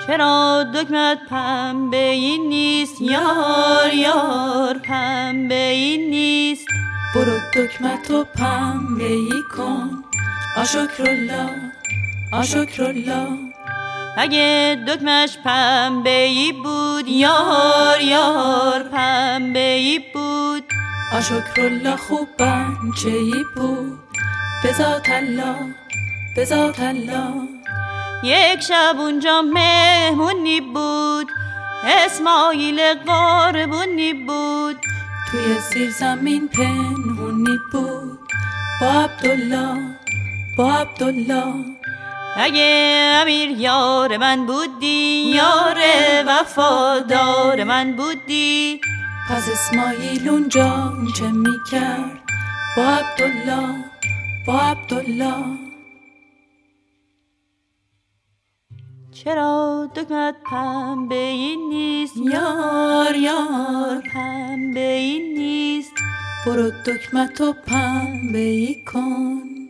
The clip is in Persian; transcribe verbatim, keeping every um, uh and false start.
چرا دکمت پنبه این نیست یار یار پنبه این نیست. برو دکمتو پنبه ای کن آشکرالله آشکرالله. اگه دکمش پنبه ای بود یار یار پنبه ای بود. آشکرالله خوب بنچه ای بود بذات الله بذات الله. یک شب اونجا مهمونی بود اسماعیل قاربونی بود. توی زیر زمین پنهونی بود با عبدالله با عبدالله. اگه امیر یار من بودی یار وفادار من بودی. پس اسماعیل اونجا چه می کرد با عبدالله با عبدالله. چرا دکمت پنبه این نیست یار یار پنبه این نیست. برو دکمتو پنبه ای کن